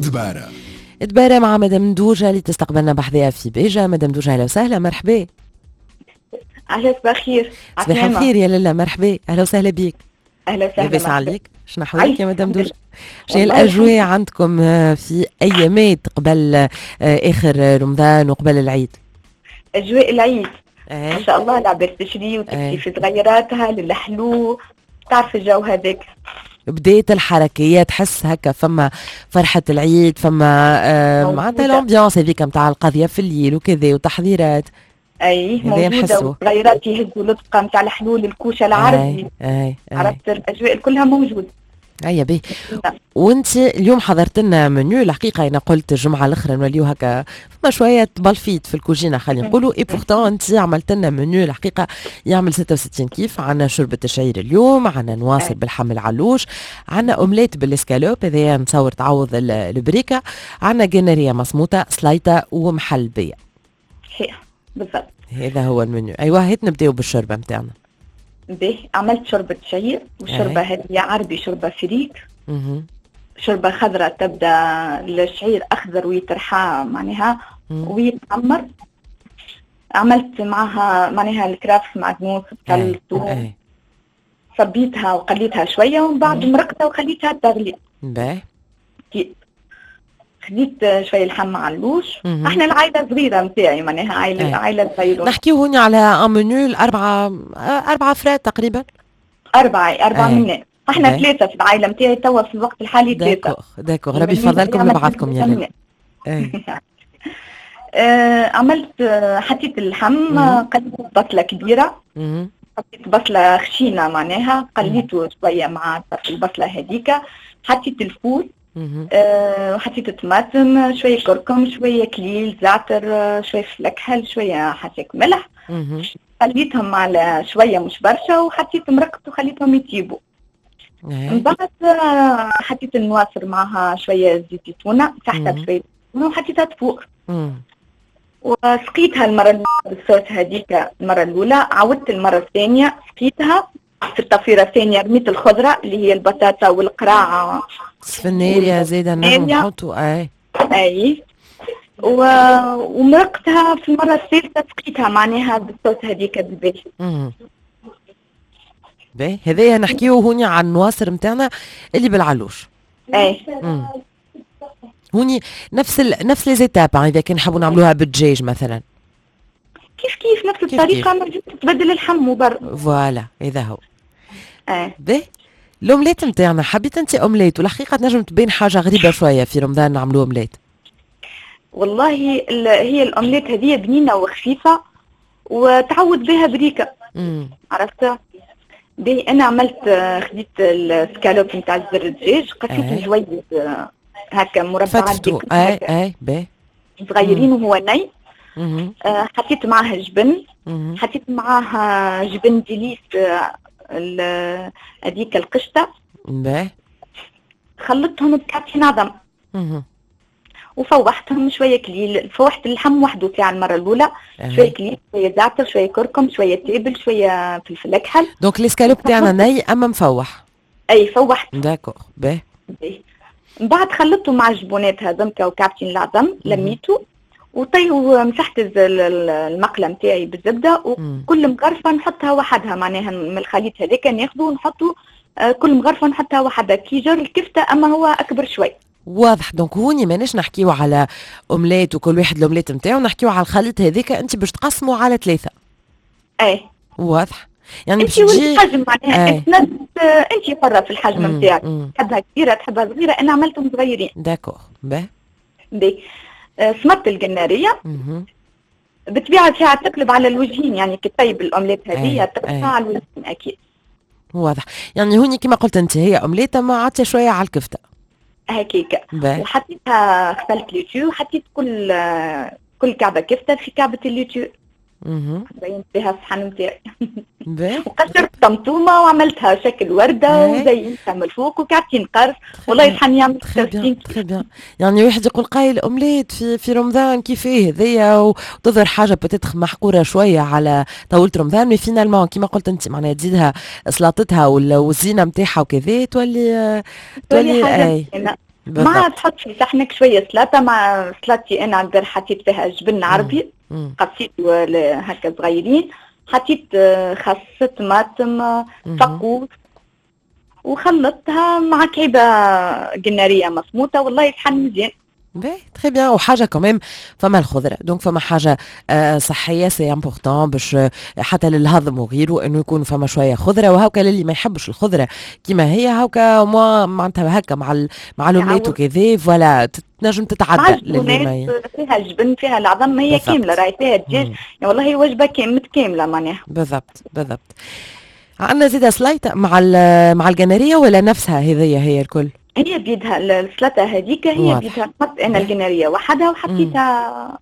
دبارة مع مدام دوجة اللي تستقبلنا بحذاها في بيجا. مدام دوجة أهلا وسهلا، مرحبا. عسى صباح خير. صباح الخير يا لالا، مرحبا، أهلا وسهلا بيك. أهلا وسهلا. لاباس عليك؟ شنو أحوالك يا مدام دوجة؟ شنو الأجواء عندكم في أيامات قبل آخر رمضان وقبل العيد؟ أجواء العيد ما شاء الله لعبة تشري وتكفي في تغيراتها للحلو، تعرف الجو هذاك. بداية الحركية تحس هكا فما فرحة العيد، فما معناتها الامبيونس هذيك نتاع القضية في الليل وكذا وتحضيرات. اي موجودة، وتغيرات يهزوا لطقة نتاع الحلول الكوشة العربي. عرفت الأجواء كلها موجودة. ايا بيه. وانت اليوم حضرت لنا منيو الحقيقه، انا قلت الجمعه الاخرى نوليو هكا فما شويه بلفيت في الكوجينه خلينا نقولوا، اي بورتون انت عملت لنا منيو الحقيقه يعمل 66 كيف. عندنا شوربه الشعير اليوم، عندنا نواصل بالحم العلوش، عندنا اومليت بالاسكالوب هذايا نتصور تعوض البريكه، عندنا جنريه مصموطه سلايطه ومحلبيه. صحيح بالضبط، هذا هو المنيو. ايوه هات نبداو بالشوربه نتاعنا. به عملت شوربة شعير، والشوربة هذه عربي شوربة فريك. شوربة خضراء تبدا الشعير أخضر ويترحى معناها ويتعمر. عملت معها معناها الكراف معدنوس بتلتو، صبيتها وقليتها شوية ومن بعد مرقتها وخليتها تغلي. باهي. خديت شوية الحم علوش. احنا العائلة صغيرة متاعي معناها عائلة صغيرة. نحكيو هوني على منيو أربعة أفراد تقريبا. أربعة منا. احنا ثلاثة في العائلة متاعي توا في الوقت الحالي ثلاثة. داكوغ ربي يفضلكم لبعضكم يا ليل. عملت حطيت اللحم، قليت بصلة كبيرة، حطيت بصلة خشينة معناها قليته شوية مع البصلة هذيك، حطيت الفول، وحطيت الطماطم، شوية كركم، شوية كليل، زعتر، شوية فلكهل، شوية حطيت ملح. خليتهم على شوية مش برشا، وحطيت مرقت وخليتهم يطيبوا. من بعد حطيت النواصر معها شوية زيت زيتونة، تحتها شوية زيتونة وحطيتها تفور. وسقيتها المرة الأولى بالصوص هذيك المرة الأولى، عودت المرة الثانية سقيتها في الطفيرة الثانية، رميت الخضرة اللي هي البطاطا والقراعة سفناريا زيادة نحطوا. اي ومرقتها في المرة الثالثة سقيتها معناها بالصوص هذيك بالباهي. باهي هذايا نحكيو هوني عن النواصر نتاعنا اللي بالعلوش. هوني نفس لي زيتاب اذا كان نحبوا نعملوها بالدجاج مثلا. كيف نفس الطريقة، ما تبدل اللحم وبر. فوالا هذا هو. باهي الأومليت نتاعنا، حبيت انت اومليت والحقيقة تنجم تبين حاجة غريبة شوية في رمضان نعملوا اومليت. والله هي الأومليت هذه بنينة وخفيفة وتعود بها بريكة. عرفتها؟ باهي أنا عملت خديت السكالوب نتاع زر الدجاج، قصيته جويد هكا مربعات باهي صغيرين وهو ني. حطيت معاها جبن، حطيت معاها جبن ديليس هذيك القشطة. باهي خلطتهم بكعبتين عظم. وفوحتهم شوية كليل، فوحت اللحم وحده تاع المرة الأولى، شوية كليل، شوية زعتر، شوية كركم، شوية تابل، شوية فلفل أكحل. دونك الاسكالوب تاعنا ني أما مفوح. أي فوحت. داكوغ باهي. من بعد خلطته مع الجبونات هذمك وكعبتين العظم، لميته ومسحت المقلة نتاعي بالزبدة، وكل مغرفة نحطها وحدها معناها من الخليط هذاك ناخذه ونحطه كل مغرفة نحطها وحدها كي جر الكفتة، أما هو أكبر شوي. واضح. دونك هوني ماناش نحكيو على اومليت وكل واحد الاومليت نتاعو، نحكيو على الخليط هذاك انت باش تقسموا على 3. واضح. يعني باش تجي الحجم معناها انت حرة في الحجم نتاعك، تحبها كبيرة تحبها صغيرة، انا عملتهم صغيرين. داكوغ باهي. سمطت الجنارية بطبيعة فيها تقلب على الوجهين، يعني كي طيب الأومليت هذه تقلبها على الوجهين أكيد. واضح. يعني هوني كما قلت أنت هي أومليت ما عطية شوية على الكفتة هكيكا. وحطيتها غسلت لوتو، حطيت كل كعبة كفتة في كعبة اللوتو. زينت بها الصحن نتاعي. وقشرت طمطومه وعملتها شكل ورده وزينتها من الفوق وكعبتين قرص. والله الصحن يعمل 60 كيلو. يعني واحد يقول قايل اومليت في رمضان كيفاه هذيا، وتظهر حاجه بتتخ محقوره شويه على طولة رمضان، مي فينالمون كيما قلت انت معناها تزيدها سلطتها والزينه نتاعها وكذا تولي حاجه. مع تحط في صحنك شويه سلطه. مع سلطتي انا ندير حطيت فيها جبن عربي قصيت هكا صغيرين، حطيت خس طماطم فقوس وخلطتها مع كعبه قناريه مصموطه، والله يصحن مزيان. باهي تري بيان. وحاجه كمان فما الخضره، دونك فما حاجه صحيه سي امبورطون باش حتى للهضم وغيره انه يكون فما شويه خضره. وهاكا للي ما يحبش الخضره كيما هي هاكا معناتها هكا مع الاومليت وكذا فوالا تنجم تتعدى للي فيها الجبن فيها العظم هي كامله، راهي فيها الدجاج يعني والله وجبه متكامله معناها. بالضبط. عندنا زيد سلايطه مع الجناريه ولا نفسها هي الكل؟ هي بيدها السلطه هذيك هي بيدها. حط انا الجناريه وحدها وحطيتها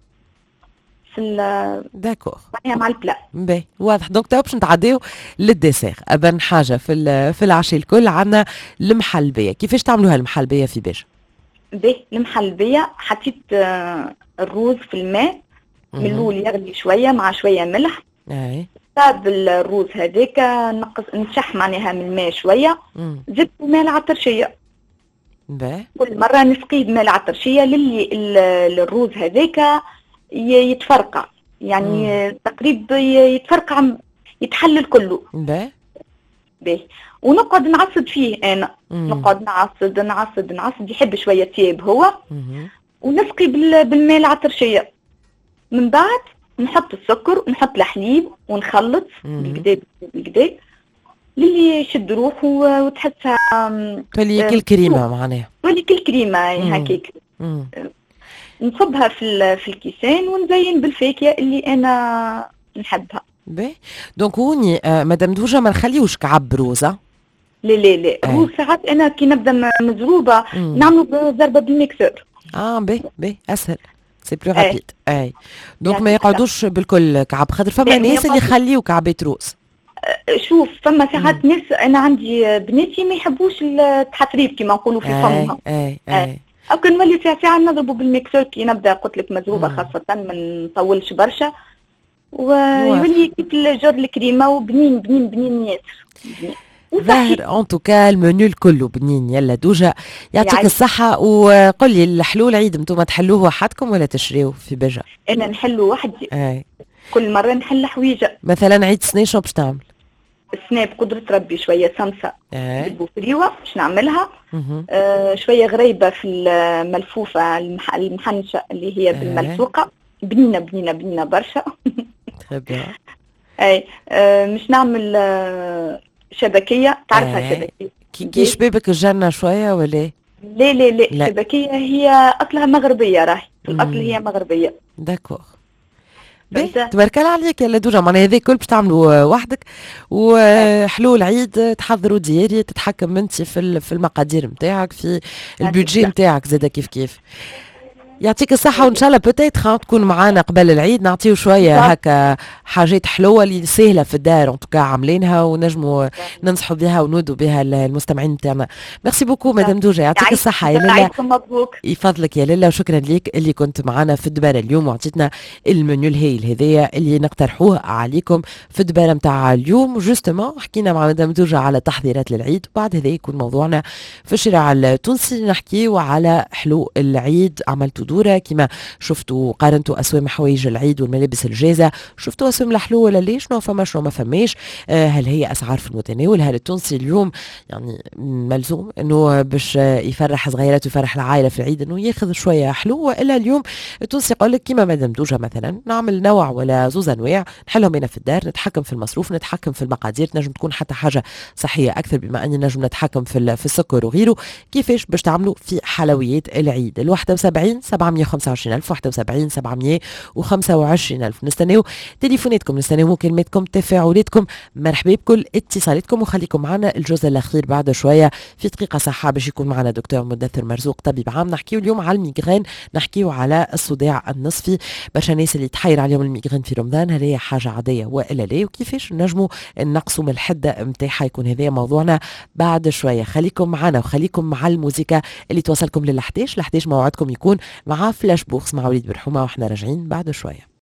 في داكور مع البلا. باهي واضح. دونك تو باش نتعداو للديسير. ابن حاجه في العشاء الكل عندنا المحلبيه. كيفاش تعملوها المحلبيه في بيج؟ باهي المحلبيه حطيت الروز في الماء من الاول يغلي شويه مع شويه ملح. اي صاب الروز هذاك نشح معناها من الماء شويه، زدت الماء العطرشيه. باهي كل مره نسقيه بماء العطرشيه للي الروز هذاك يتفرقع، يعني تقريبا يتفرقع يتحلل كله. باهي ونقعد نعصد فيه انا. نقعد نعصد يحب شويه طياب هو. ونسقي بالماء العطرشيه. من بعد نحط السكر ونحط الحليب ونخلط بالكدا للي يشد روحه وتحسها تولي كل كريمه معناها. تولي كل كريمه هكاك. نصبها في الكيسان ونزين بالفاكهه اللي انا نحبها. باهي دونك هوني مدام دوجه ما نخليوش كعب روزه. لا روز ساعات انا كي نبدا مزروبه نعملوا ضربه بالميكسور. باهي اسهل سي بلو رابيد. اي دونك ما يقعدوش بالكل كعب، خاطر فما ناس اللي يخليو كعبات روز. شوف فما ساعات ناس انا عندي بناتي ما يحبوش التحطريب كيما نقولوا في فمهم. اي او كان نولي ساعه نضربوا بالميكسور كي نبدا قلت لك مزروبه خاصه ما نطولش برشا ويولي كيف الجور الكريمه وبنين ياسر. ظاهر ان توكا المنيو الكل بنين. يلا دوجة يعطيك الصحة. وقل لي الحلول عيد انتم تحلوه وحدكم ولا تشريوه في بجا؟ انا نحلو وحدي. كل مرة نحل حويجة. مثلا عيد سنة شنو باش تعمل؟ السنة بقدرة ربي شوية سمسة بالبوفريوة باش نعملها. شوية غريبة في الملفوفة المحنشة اللي هي بالملفوقة بنينة برشا. اي مش نعمل شبكية. تعرفها شبكية كي شبابك الجنة شوية ولا؟ لا شبكية هي أصلها مغربية. راهي في الأصل هي مغربية. داكور تبارك الله عليك. يلا دوجة معناها هذا كل باش تعملوا وحدك وحلول عيد تحضروا دياري تتحكم انت في المقادير نتاعك في البودجي نتاعك زاده كيف. يعطيك الصحة وإن شاء الله بوتيتر تكون معانا قبل العيد نعطيو شوية هكا حاجات حلوة اللي سهلة في الدار انتوكا عاملينها ونجموا ننصحوا بها ونودوا بها المستمعين نتاعنا. ميرسي بوكو مدام دوجة يعطيك الصحة يا لالا. يفضلك يا لالا وشكرا ليك اللي كنت معنا في الدبارة اليوم وعطيتنا المنيو الهايل هذايا اللي نقترحوه عليكم في الدبارة نتاع اليوم. جوستومون حكينا مع مدام دوجة على تحضيرات للعيد وبعد هذا يكون موضوعنا في الشارع التونسي نحكيو على حلو العيد. عملتوا دورة كما شفتوا قارنتوا أسوام حوايج العيد والملابس الجاهزة، شفتوا أسوام الحلو ولا ليش شنو فما شنو ما فماش. هل هي أسعار في المتناول؟ هل التونسي اليوم يعني ملزوم أنه باش يفرح صغيرات ويفرح العائلة في العيد أنه ياخذ شوية حلو، وإلا اليوم التونسي يقول لك كما مدام دوجة مثلا نعمل نوع ولا زوز أنواع نحلهم هنا في الدار، نتحكم في المصروف نتحكم في المقادير، تنجم تكون حتى حاجة صحية أكثر بما أني نجم نتحكم في السكر وغيره. كيفاش باش تعملوا في حلويات العيد؟ ال 71 725,000 71 725,000 نستناو تليفوناتكم نستناو مكالماتكم تفاعلاتكم. مرحبا بكل اتصالاتكم وخليكم معنا الجزء الأخير بعد شوية في دقيقة صحة باش يكون معنا دكتور مدثر مرزوق طبيب عام. نحكيو اليوم على الميغرين، نحكيو على الصداع النصفي. برشا ناس اللي تحير عليهم الميغرين في رمضان هل هي حاجة عادية وإلا لا، وكيفاش نجموا نقصوا من الحدة متاعها. يكون هذا موضوعنا بعد شوية. خليكم معنا وخليكم مع الموسيقى اللي توصلكم لل11 موعدكم يكون مع فلاش بوكس مع وليد برحومة واحنا راجعين بعد شوية.